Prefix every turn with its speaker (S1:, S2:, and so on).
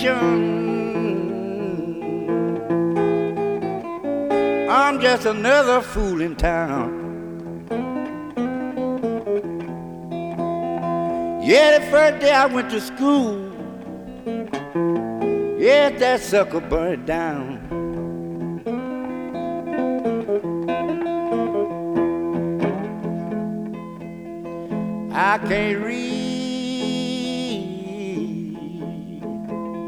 S1: I'm just another fool in town. Yeah, the first day I went to school, yeah, that sucker burned down. I can't read,